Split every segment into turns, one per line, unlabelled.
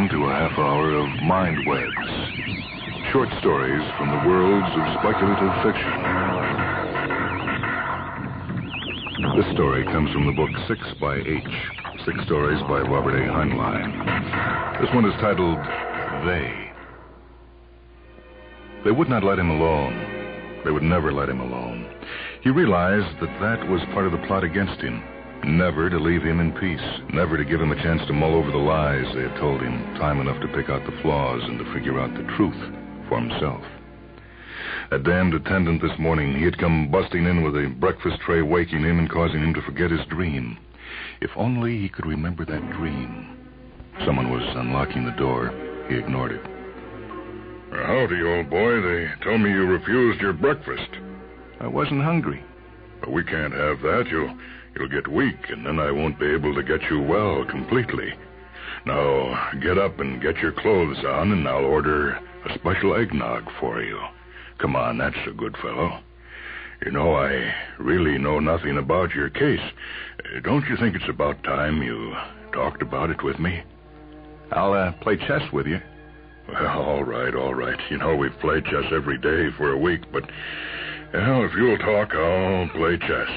welcome to a half hour of Mind Webs. Short stories from the worlds of speculative fiction. This story comes from the book 6 by H. 6 stories by Robert A. Heinlein. This one is titled, They. They would not let him alone. They would never let him alone. He realized that was part of the plot against him. Never to leave him in peace. Never to give him a chance to mull over the lies they had told him, time enough to pick out the flaws and to figure out the truth for himself. That damned attendant this morning, he had come busting in with a breakfast tray, waking him and causing him to forget his dream. If only he could remember that dream. Someone was unlocking the door. He ignored it.
Howdy, old boy. They told me you refused your breakfast.
I wasn't hungry.
But we can't have that. You'll get weak, and then I won't be able to get you well completely. Now, get up and get your clothes on, and I'll order a special eggnog for you. Come on, that's a good fellow. You know, I really know nothing about your case. Don't you think it's about time you talked about it with me?
I'll play chess with you.
Well, all right. You know, we've played chess every day for a week, but, well, if you'll talk, I'll play chess.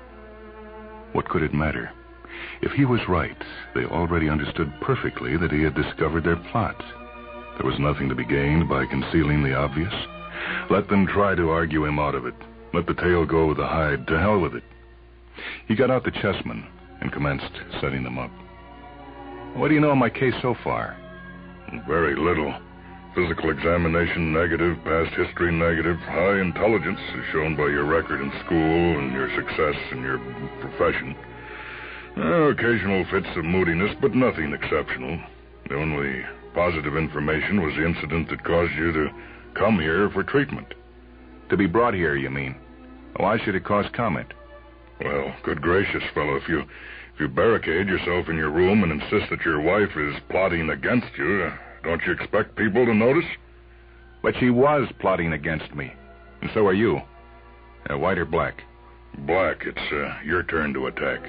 What could it matter? If he was right, they already understood perfectly that he had discovered their plot. There was nothing to be gained by concealing the obvious. Let them try to argue him out of it. Let the tail go with the hide. To hell with it. He got out the chessmen and commenced setting them up. What do you know of my case so far?
Very little. Physical examination negative, past history negative, high intelligence is shown by your record in school and your success in your profession. Occasional fits of moodiness, but nothing exceptional. The only positive information was the incident that caused you to come here for treatment.
To be brought here, you mean? Why should it cause comment?
Well, good gracious, fellow, if you barricade yourself in your room and insist that your wife is plotting against you, don't you expect people to notice?
But she was plotting against me. And so are you. White or black?
Black. It's your turn to attack.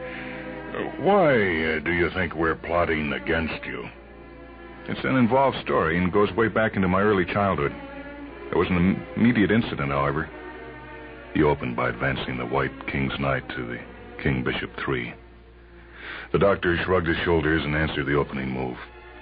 Why do you think we're plotting against you?
It's an involved story and goes way back into my early childhood. There was an immediate incident, however. He opened by advancing the white king's knight to the king bishop 3. The doctor shrugged his shoulders and answered the opening move.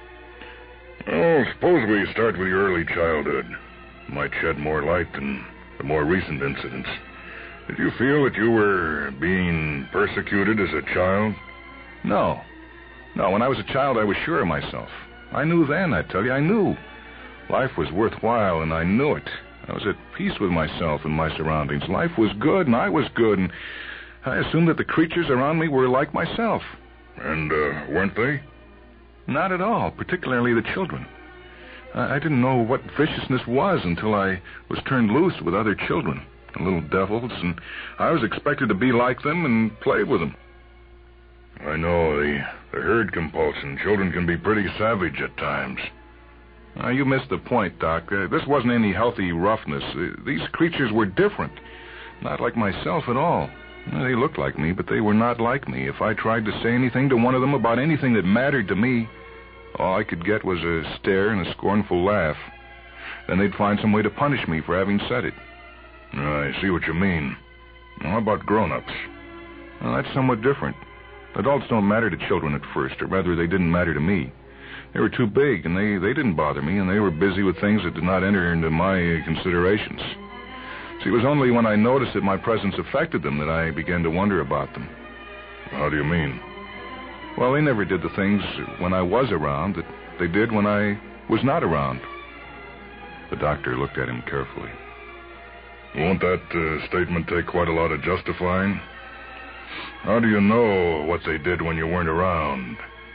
Oh, suppose we start with your early childhood. Might shed more light than the more recent incidents. Did you feel that you were being persecuted as a child?
No. When I was a child, I was sure of myself. I knew then, I tell you, I knew. Life was worthwhile, and I knew it. I was at peace with myself and my surroundings. Life was good, and I was good, and I assumed that the creatures around me were like myself.
And weren't they?
Not at all, particularly the children. I didn't know what viciousness was until I was turned loose with other children, little devils, and I was expected to be like them and play with them.
I know, the herd compulsion. Children can be pretty savage at times.
You missed the point, Doc. This wasn't any healthy roughness. These creatures were different. Not like myself at all. They looked like me, but they were not like me. If I tried to say anything to one of them about anything that mattered to me, all I could get was a stare and a scornful laugh. Then they'd find some way to punish me for having said it.
I see what you mean. How about grown-ups?
Well, that's somewhat different. Adults don't matter to children at first, or rather, they didn't matter to me. They were too big, and they didn't bother me, and they were busy with things that did not enter into my considerations. See, it was only when I noticed that my presence affected them that I began to wonder about them.
How do you mean?
Well, they never did the things when I was around that they did when I was not around. The doctor looked at him carefully.
Won't that statement take quite a lot of justifying? How do you know what they did when you weren't around?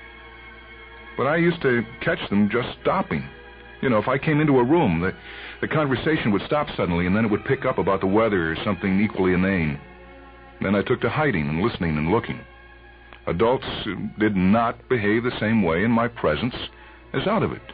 But I used to catch them just stopping. You know, if I came into a room, the conversation would stop suddenly, and then it would pick up about the weather or something equally inane. Then I took to hiding and listening and looking. Adults did not behave the same way in my presence as out of it.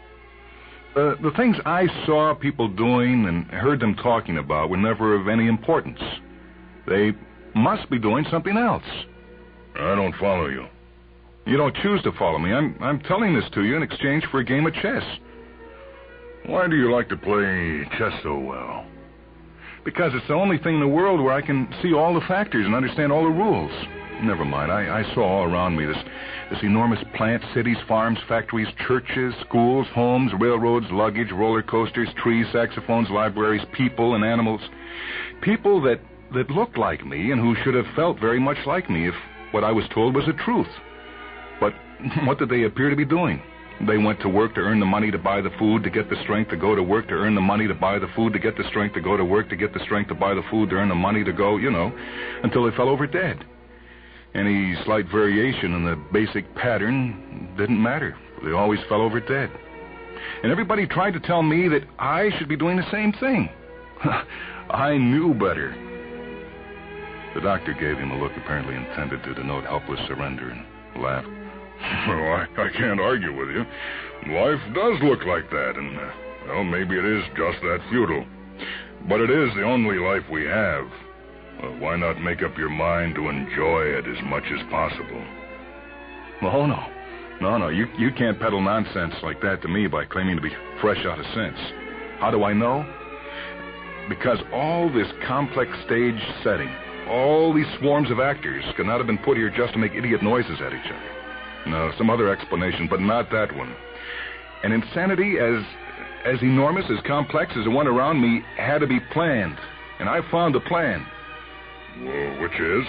The things I saw people doing and heard them talking about were never of any importance. They must be doing something else.
I don't follow you.
You don't choose to follow me. I'm telling this to you in exchange for a game of chess.
Why do you like to play chess so well?
Because it's the only thing in the world where I can see all the factors and understand all the rules. Never mind. I saw all around me this enormous plant, cities, farms, factories, churches, schools, homes, railroads, luggage, roller coasters, trees, saxophones, libraries, people and animals. People that looked like me and who should have felt very much like me if what I was told was the truth. But what did they appear to be doing? They went to work to earn the money to buy the food, to get the strength to go to work, to earn the money to buy the food, to get the strength to go to work, to get the strength to buy the food, to earn the money to go, until they fell over dead. Any slight variation in the basic pattern didn't matter. They always fell over dead. And everybody tried to tell me that I should be doing the same thing. I knew better. The doctor gave him a look apparently intended to denote helpless surrender and laughed.
Well, I can't argue with you. Life does look like that, and, maybe it is just that futile. But it is the only life we have. Well, why not make up your mind to enjoy it as much as possible?
Oh, no. You can't peddle nonsense like that to me by claiming to be fresh out of sense. How do I know? Because all this complex stage setting, all these swarms of actors could not have been put here just to make idiot noises at each other. No, some other explanation, but not that one. An insanity as enormous, as complex as the one around me had to be planned. And I found the plan.
Well, which is?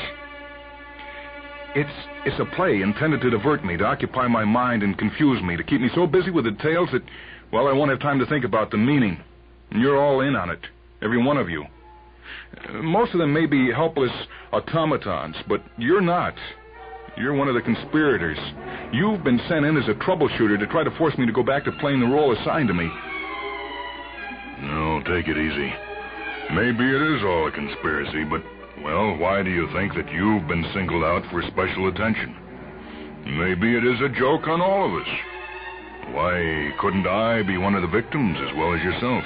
It's a play intended to divert me, to occupy my mind and confuse me, to keep me so busy with details that, I won't have time to think about the meaning. And you're all in on it, every one of you. Most of them may be helpless automatons, but you're not. You're one of the conspirators. You've been sent in as a troubleshooter to try to force me to go back to playing the role assigned to me.
No, take it easy. Maybe it is all a conspiracy, but, why do you think that you've been singled out for special attention? Maybe it is a joke on all of us. Why couldn't I be one of the victims as well as yourself?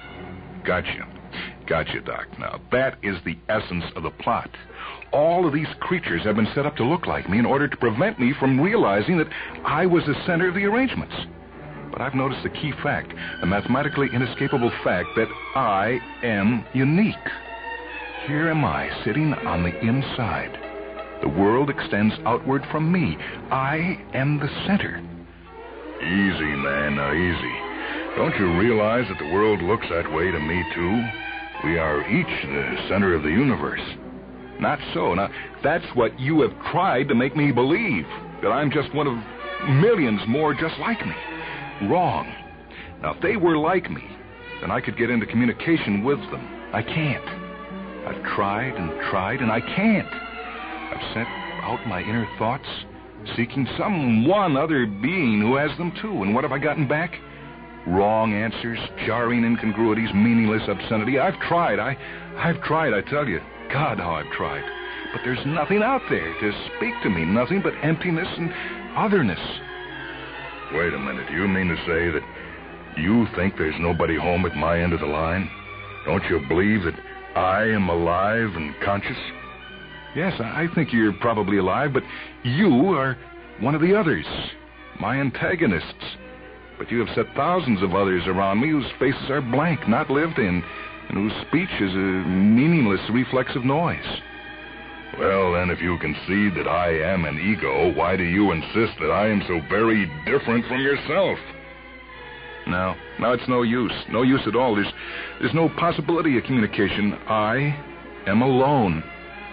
Gotcha, Doc. Now, that is the essence of the plot. All of these creatures have been set up to look like me in order to prevent me from realizing that I was the center of the arrangements. But I've noticed the key fact, the mathematically inescapable fact that I am unique. Here am I, sitting on the inside. The world extends outward from me. I am the center. Easy, man, now easy. Don't you realize that the world looks that way to me, too? We are each the center of the universe.
Not so. Now, that's what you have tried to make me believe, that I'm just one of millions more just like me. Wrong. Now, if they were like me, then I could get into communication with them. I can't. I've tried, and I can't. I've sent out my inner thoughts, seeking some one other being who has them too. And what have I gotten back? Wrong answers, jarring incongruities, meaningless obscenity. I've tried, I tell you. God, how I've tried. But there's nothing out there to speak to me. Nothing but emptiness and otherness.
Wait a minute. Do you mean to say that you think there's nobody home at my end of the line? Don't you believe that I am alive and conscious?
Yes, I think you're probably alive, but you are one of the others, my antagonists. But you have set thousands of others around me whose faces are blank, not lived in, and whose speech is a meaningless reflexive noise.
Well, then, if you concede that I am an ego, why do you insist that I am so very different from yourself?
No, it's no use. No use at all. There's no possibility of communication. I am alone.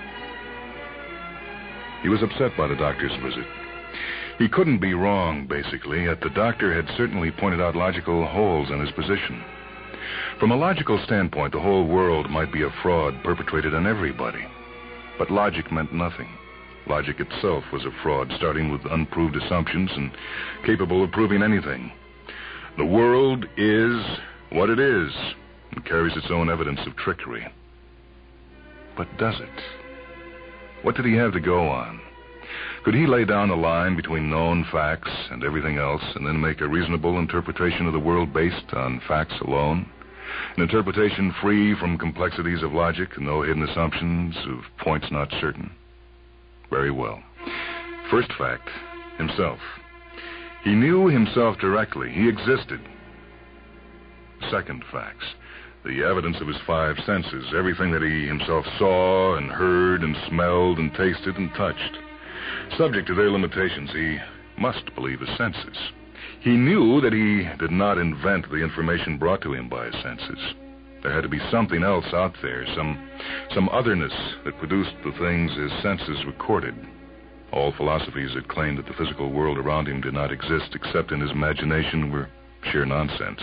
He was upset by the doctor's visit. He couldn't be wrong, basically, yet the doctor had certainly pointed out logical holes in his position. From a logical standpoint, the whole world might be a fraud perpetrated on everybody. But logic meant nothing. Logic itself was a fraud, starting with unproved assumptions and capable of proving anything. The world is what it is and carries its own evidence of trickery. But does it? What did he have to go on? Could he lay down the line between known facts and everything else and then make a reasonable interpretation of the world based on facts alone? An interpretation free from complexities of logic and no hidden assumptions of points not certain? Very well. First fact, himself. He knew himself directly. He existed. Second facts. The evidence of his five senses, everything that he himself saw and heard and smelled and tasted and touched. Subject to their limitations, he must believe his senses. He knew that he did not invent the information brought to him by his senses. There had to be something else out there, some otherness that produced the things his senses recorded. All philosophies that claimed that the physical world around him did not exist except in his imagination were sheer nonsense.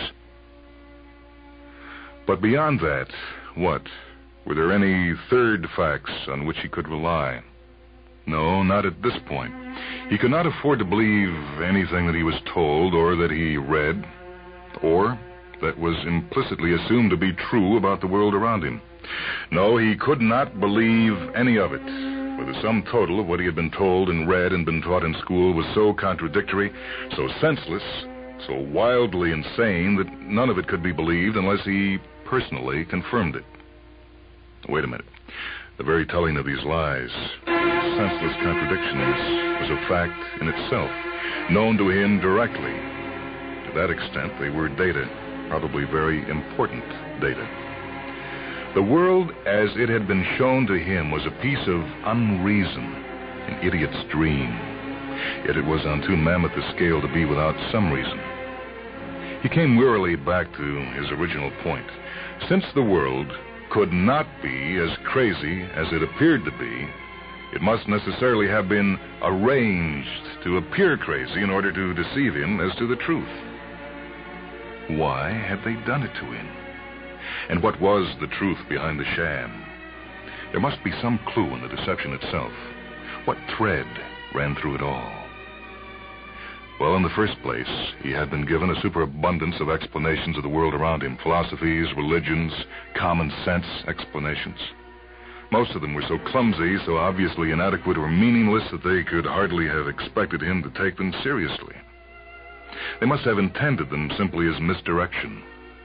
But beyond that, what? Were there any third facts on which he could rely? No, not at this point. He could not afford to believe anything that he was told or that he read, or that was implicitly assumed to be true about the world around him. No, he could not believe any of it, for the sum total of what he had been told and read and been taught in school was so contradictory, so senseless, so wildly insane that none of it could be believed unless he personally confirmed it. Wait a minute. The very telling of these lies, these senseless contradictions, was a fact in itself, known to him directly. To that extent, they were data, probably very important data. The world as it had been shown to him was a piece of unreason, an idiot's dream. Yet it was on too mammoth a scale to be without some reason. He came wearily back to his original point. Since the world could not be as crazy as it appeared to be, it must necessarily have been arranged to appear crazy in order to deceive him as to the truth. Why had they done it to him? And what was the truth behind the sham? There must be some clue in the deception itself. What thread ran through it all? Well, in the first place, he had been given a superabundance of explanations of the world around him, philosophies, religions, common sense explanations. Most of them were so clumsy, so obviously inadequate or meaningless that they could hardly have expected him to take them seriously. They must have intended them simply as misdirection.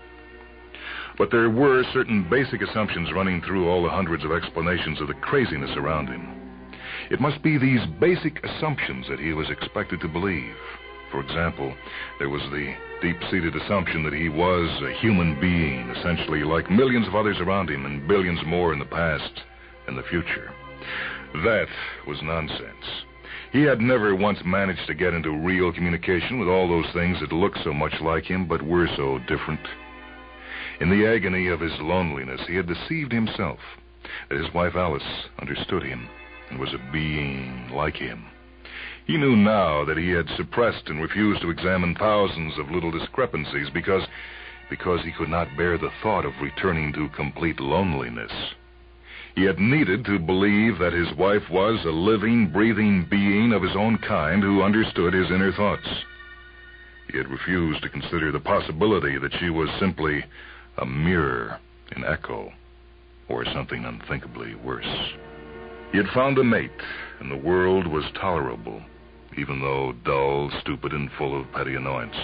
But there were certain basic assumptions running through all the hundreds of explanations of the craziness around him. It must be these basic assumptions that he was expected to believe. For example, there was the deep-seated assumption that he was a human being, essentially like millions of others around him and billions more in the past and the future. That was nonsense. He had never once managed to get into real communication with all those things that looked so much like him but were so different. In the agony of his loneliness, he had deceived himself that his wife Alice understood him and was a being like him. He knew now that he had suppressed and refused to examine thousands of little discrepancies because he could not bear the thought of returning to complete loneliness. He had needed to believe that his wife was a living, breathing being of his own kind who understood his inner thoughts. He had refused to consider the possibility that she was simply a mirror, an echo, or something unthinkably worse. He had found a mate, and the world was tolerable, even though dull, stupid, and full of petty annoyance.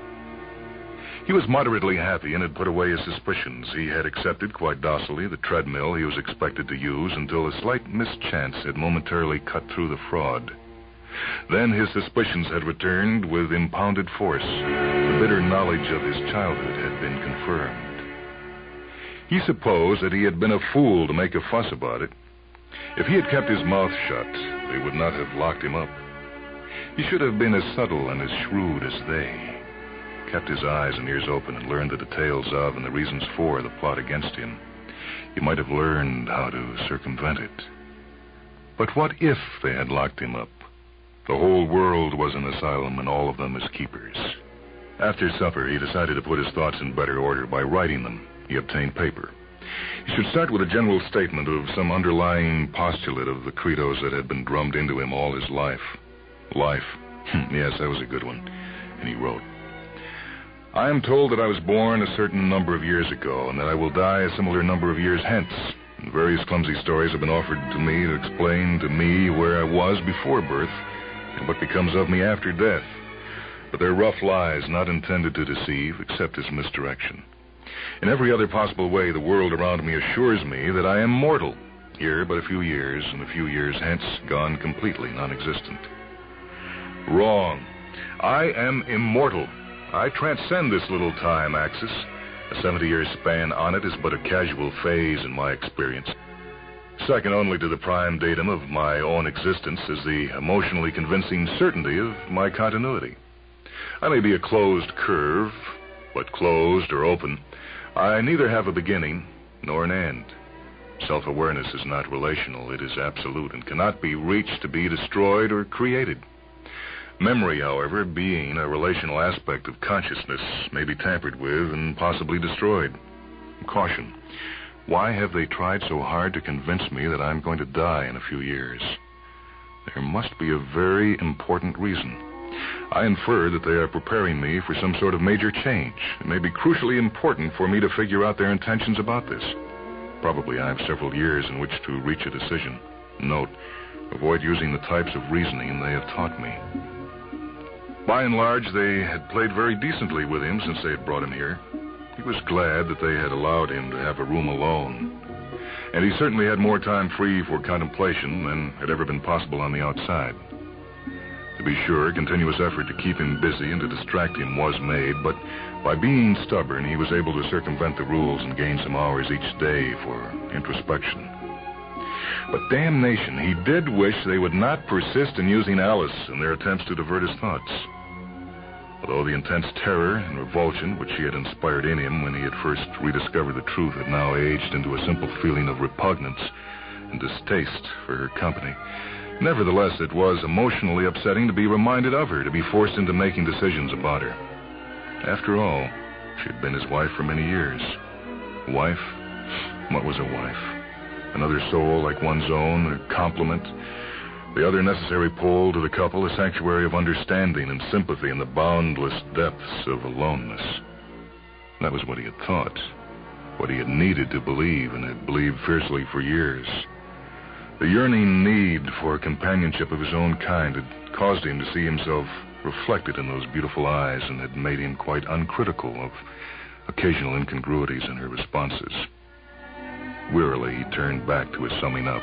He was moderately happy and had put away his suspicions. He had accepted quite docilely the treadmill he was expected to use until a slight mischance had momentarily cut through the fraud. Then his suspicions had returned with impounded force. The bitter knowledge of his childhood had been confirmed. He supposed that he had been a fool to make a fuss about it. If he had kept his mouth shut, they would not have locked him up. He should have been as subtle and as shrewd as they, kept his eyes and ears open and learned the details of and the reasons for the plot against him. He might have learned how to circumvent it. But what if they had locked him up? The whole world was an asylum and all of them as keepers. After supper, he decided to put his thoughts in better order by writing them. He obtained paper. He should start with a general statement of some underlying postulate of the credos that had been drummed into him all his life. Life. Yes, that was a good one. And he wrote, I am told that I was born a certain number of years ago and that I will die a similar number of years hence. And various clumsy stories have been offered to me to explain to me where I was before birth and what becomes of me after death. But they're rough lies not intended to deceive except as misdirection. In every other possible way, the world around me assures me that I am mortal, here but a few years, and a few years hence gone completely non-existent. Wrong. I am immortal. I transcend this little time axis. A 70-year span on it is but a casual phase in my experience. Second only to the prime datum of my own existence is the emotionally convincing certainty of my continuity. I may be a closed curve, but closed or open, I neither have a beginning nor an end. Self-awareness is not relational, it is absolute and cannot be reached to be destroyed or created. Memory, however, being a relational aspect of consciousness, may be tampered with and possibly destroyed. Caution. Why have they tried so hard to convince me that I'm going to die in a few years? There must be a very important reason. I infer that they are preparing me for some sort of major change. It may be crucially important for me to figure out their intentions about this. Probably I have several years in which to reach a decision. Note, avoid using the types of reasoning they have taught me. By and large, they had played very decently with him since they had brought him here. He was glad that they had allowed him to have a room alone. And he certainly had more time free for contemplation than had ever been possible on the outside. To be sure, continuous effort to keep him busy and to distract him was made, but by being stubborn, he was able to circumvent the rules and gain some hours each day for introspection. But damnation, he did wish they would not persist in using Alice in their attempts to divert his thoughts. Although the intense terror and revulsion which she had inspired in him when he had first rediscovered the truth had now aged into a simple feeling of repugnance and distaste for her company, nevertheless it was emotionally upsetting to be reminded of her, to be forced into making decisions about her. After all, she had been his wife for many years. Wife? What was a wife? Another soul like one's own, a complement. The other necessary pole to the couple, a sanctuary of understanding and sympathy in the boundless depths of aloneness. That was what he had thought, what he had needed to believe and had believed fiercely for years. The yearning need for companionship of his own kind had caused him to see himself reflected in those beautiful eyes and had made him quite uncritical of occasional incongruities in her responses. Wearily, he turned back to his summing up.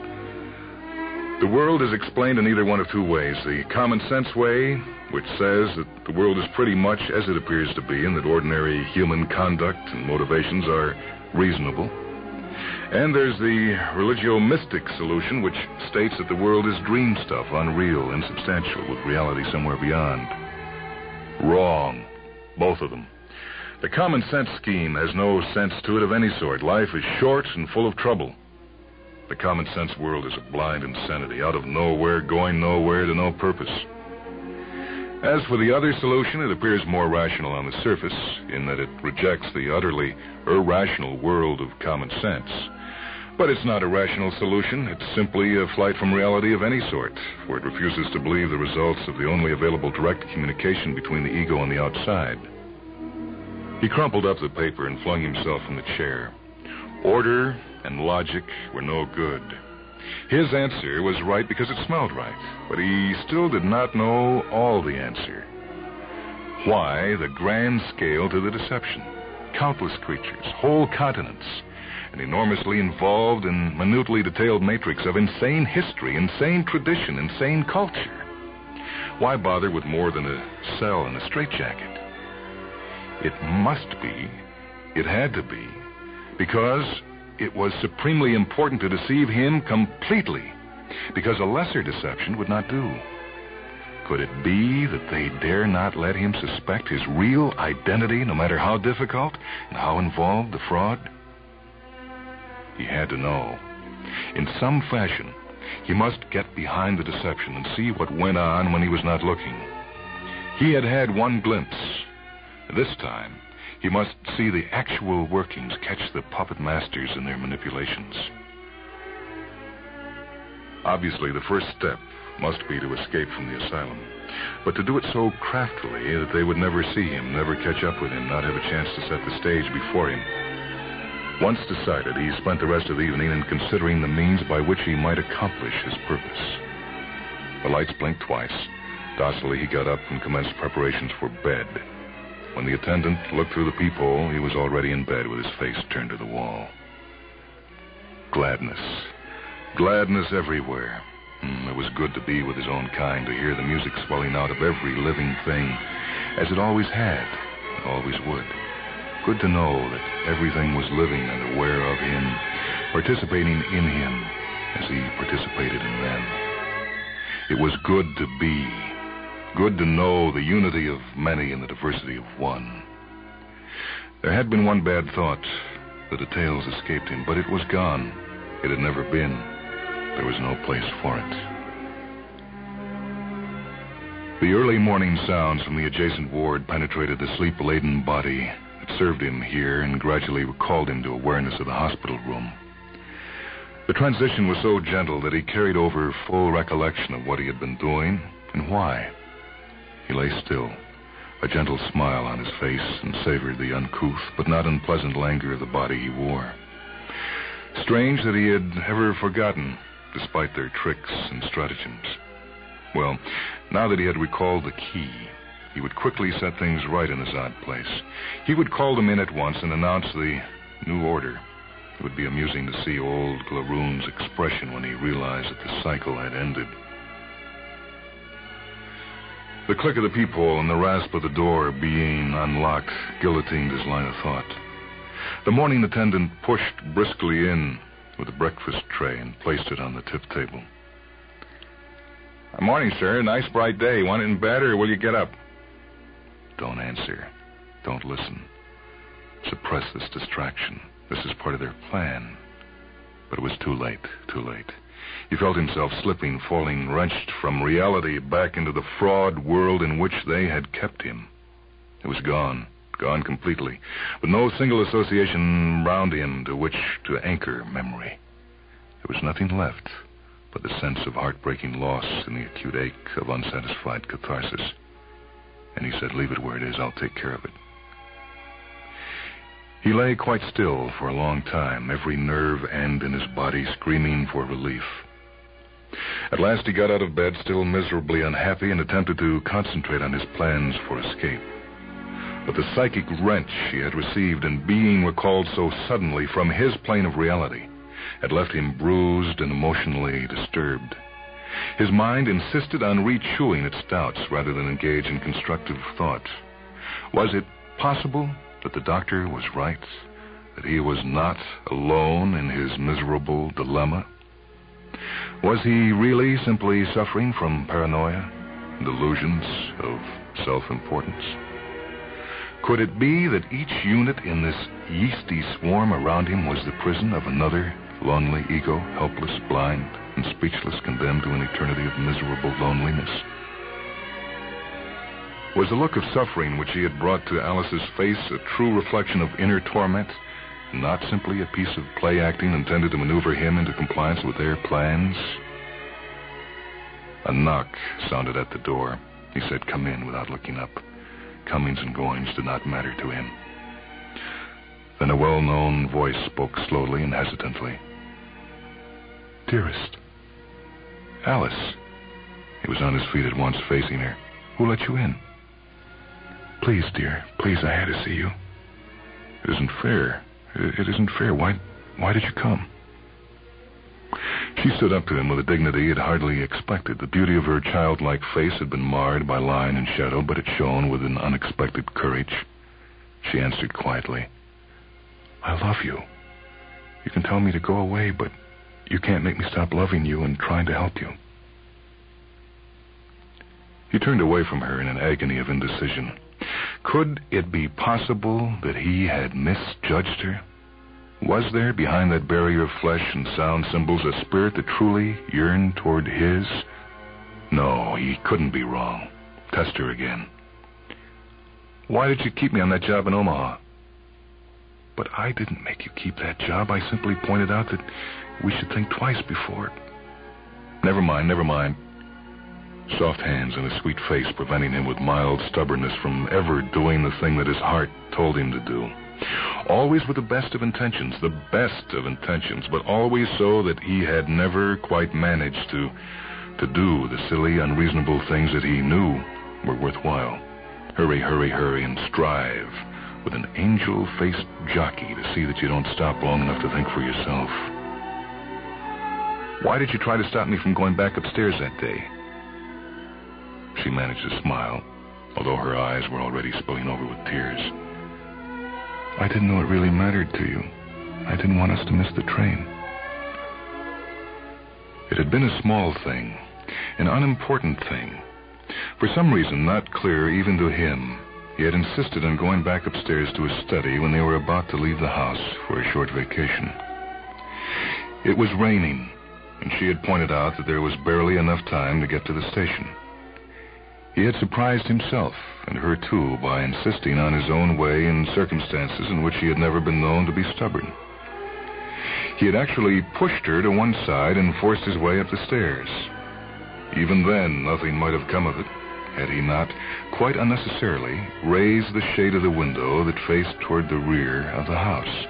The world is explained in either one of two ways. The common sense way, which says that the world is pretty much as it appears to be and that ordinary human conduct and motivations are reasonable. And there's the religio-mystic solution, which states that the world is dream stuff, unreal, insubstantial, with reality somewhere beyond. Wrong. Both of them. The common sense scheme has no sense to it of any sort. Life is short and full of trouble. The common sense world is a blind insanity, out of nowhere, going nowhere to no purpose. As for the other solution, it appears more rational on the surface, in that it rejects the utterly irrational world of common sense. But it's not a rational solution. It's simply a flight from reality of any sort, for it refuses to believe the results of the only available direct communication between the ego and the outside. He crumpled up the paper and flung himself in the chair. Order and logic were no good. His answer was right because it smelled right, but he still did not know all the answer. Why the grand scale to the deception? Countless creatures, whole continents, an enormously involved and minutely detailed matrix of insane history, insane tradition, insane culture. Why bother with more than a cell and a straitjacket? It must be, it had to be, because it was supremely important to deceive him completely, because a lesser deception would not do. Could it be that they dare not let him suspect his real identity, no matter how difficult and how involved the fraud? He had to know. In some fashion, he must get behind the deception and see what went on when he was not looking. He had had one glimpse. This time, he must see the actual workings, catch the puppet masters in their manipulations. Obviously, the first step must be to escape from the asylum, but to do it so craftily that they would never see him, never catch up with him, not have a chance to set the stage before him. Once decided, he spent the rest of the evening in considering the means by which he might accomplish his purpose. The lights blinked twice. Docilely, he got up and commenced preparations for bed. When the attendant looked through the peephole, he was already in bed with his face turned to the wall. Gladness. Gladness everywhere. It was good to be with his own kind, to hear the music swelling out of every living thing, as it always had and always would. Good to know that everything was living and aware of him, participating in him as he participated in them. It was good to be, good to know the unity of many and the diversity of one. There had been one bad thought. The details escaped him, but it was gone. It had never been. There was no place for it. The early morning sounds from the adjacent ward penetrated the sleep-laden body. It served him here and gradually recalled him to awareness of the hospital room. The transition was so gentle that he carried over full recollection of what he had been doing and why. He lay still, a gentle smile on his face, and savored the uncouth but not unpleasant languor of the body he wore. Strange that he had ever forgotten, despite their tricks and stratagems. Well, now that he had recalled the key, he would quickly set things right in his odd place. He would call them in at once and announce the new order. It would be amusing to see old Glaroon's expression when he realized that the cycle had ended. The click of the peephole and the rasp of the door being unlocked guillotined his line of thought. The morning attendant pushed briskly in with a breakfast tray and placed it on the tip table.
Morning, sir. Nice bright day. Want it in bed, or will you get up?
Don't answer. Don't listen. Suppress this distraction. This is part of their plan. But it was too late, too late. He felt himself slipping, falling, wrenched from reality back into the fraud world in which they had kept him. It was gone completely, with no single association round him to which to anchor memory. There was nothing left but the sense of heartbreaking loss and the acute ache of unsatisfied catharsis. And he said, "Leave it where it is. I'll take care of it." He lay quite still for a long time, every nerve end in his body screaming for relief. At last he got out of bed, still miserably unhappy, and attempted to concentrate on his plans for escape. But the psychic wrench he had received in being recalled so suddenly from his plane of reality had left him bruised and emotionally disturbed. His mind insisted on rechewing its doubts rather than engage in constructive thought. Was it possible that the doctor was right, that he was not alone in his miserable dilemma? Was he really simply suffering from paranoia, delusions of self-importance? Could it be that each unit in this yeasty swarm around him was the prison of another lonely ego, helpless, blind, and speechless, condemned to an eternity of miserable loneliness? Was the look of suffering which he had brought to Alice's face a true reflection of inner torment, not simply a piece of play acting intended to maneuver him into compliance with their plans? A knock sounded at the door. He said, "Come in," without looking up. Comings and goings did not matter to him. Then a well-known voice spoke slowly and hesitantly. "Dearest." "Alice." He was on his feet at once, facing her. "Who let you in?" "Please, dear, please, I had to see you." "It isn't fair. It isn't fair. Why did you come?" She stood up to him with a dignity he had hardly expected. The beauty of her childlike face had been marred by line and shadow, but it shone with an unexpected courage. She answered quietly, "I love you. You can tell me to go away, but you can't make me stop loving you and trying to help you." He turned away from her in an agony of indecision. Could it be possible that he had misjudged her? Was there, behind that barrier of flesh and sound symbols, a spirit that truly yearned toward his? No, he couldn't be wrong. Test her again. "Why did you keep me on that job in Omaha?" "But I didn't make you keep that job. I simply pointed out that we should think twice before." Never mind. Soft hands and a sweet face preventing him with mild stubbornness from ever doing the thing that his heart told him to do. Always with the best of intentions, but always so that he had never quite managed to do the silly, unreasonable things that he knew were worthwhile. Hurry, and strive with an angel-faced jockey to see that you don't stop long enough to think for yourself. Why did you try to stop me from going back upstairs that day? She managed to smile, although her eyes were already spilling over with tears. I didn't know it really mattered to you. I didn't want us to miss the train. It had been a small thing, an unimportant thing. For some reason not clear even to him, he had insisted on going back upstairs to his study when they were about to leave the house for a short vacation. It was raining, and she had pointed out that there was barely enough time to get to the station. He had surprised himself, and her too, by insisting on his own way in circumstances in which he had never been known to be stubborn. He had actually pushed her to one side and forced his way up the stairs. Even then, nothing might have come of it, had he not, quite unnecessarily, raised the shade of the window that faced toward the rear of the house.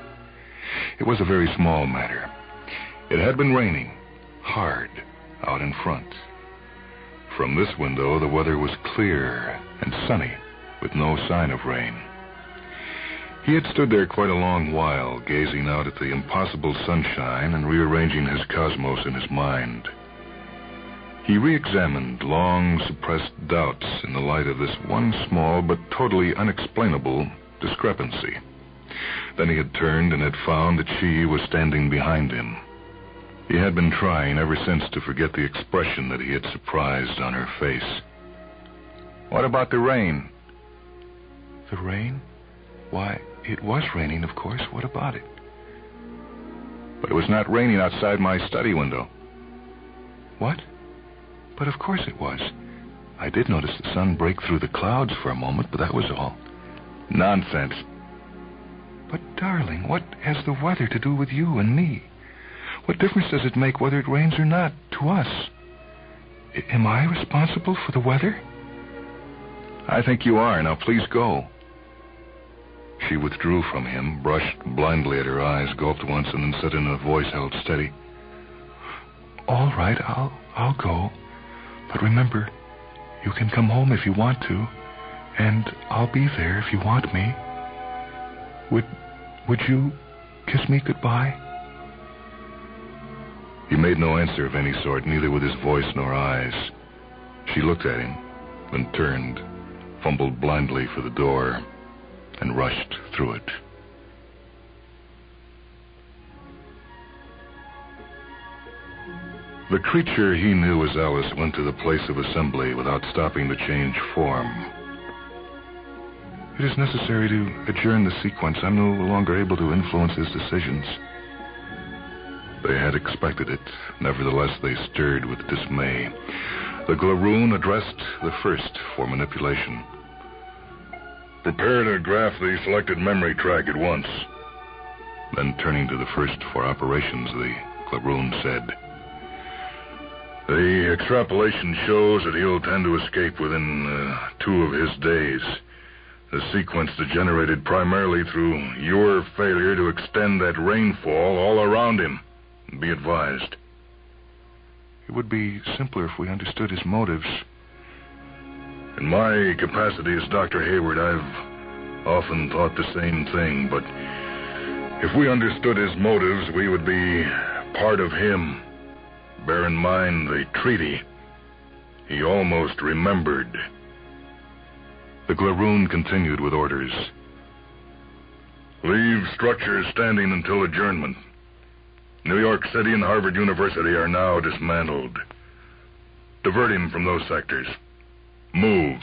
It was a very small matter. It had been raining, hard, out in front. From this window, the weather was clear and sunny, with no sign of rain. He had stood there quite a long while, gazing out at the impossible sunshine and rearranging his cosmos in his mind. He re-examined long suppressed doubts in the light of this one small but totally unexplainable discrepancy. Then he had turned and had found that she was standing behind him. He had been trying ever since to forget the expression that he had surprised on her face. What about the rain? The rain? Why, it was raining, of course. What about it? But it was not raining outside my study window. What? But of course it was. I did notice the sun break through the clouds for a moment, but that was all. Nonsense. But, darling, what has the weather to do with you and me? What difference does it make whether it rains or not to us? Am I responsible for the weather? I think you are. Now, please go. She withdrew from him, brushed blindly at her eyes, gulped once, and then said in a voice held steady, All right, I'll go. But remember, you can come home if you want to, and I'll be there if you want me. Would you kiss me goodbye? He made no answer of any sort, neither with his voice nor eyes. She looked at him, then turned, fumbled blindly for the door, and rushed through it. The creature he knew as Alice went to the place of assembly without stopping to change form. It is necessary to adjourn the sequence. I'm no longer able to influence his decisions. They had expected it. Nevertheless, they stirred with dismay. The Glaroon addressed the first for manipulation.
Prepare to graph the selected memory track at once.
Then, turning to the first for operations, the Glaroon said,
The extrapolation shows that he'll tend to escape within 2 of his days. A sequence degenerated primarily through your failure to extend that rainfall all around him. Be advised.
It would be simpler if we understood his motives.
In my capacity as Dr. Hayward, I've often thought the same thing, but if we understood his motives, we would be part of him. Bear in mind the treaty. He almost remembered.
The Glaroon continued with orders.
Leave structures standing until adjournment. New York City and Harvard University are now dismantled. Divert him from those sectors. Move.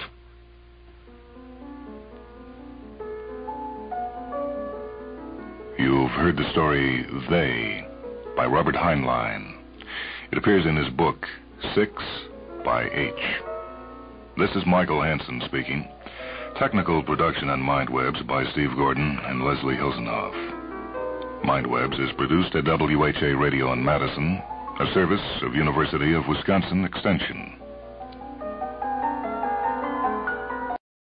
You've heard the story They by Robert Heinlein. It appears in his book 6 by H. This is Michael Hansen speaking. Technical production on Mindwebs by Steve Gordon and Leslie Hilsenhoff. Mindwebs is produced at WHA Radio in Madison, a service of University of Wisconsin Extension.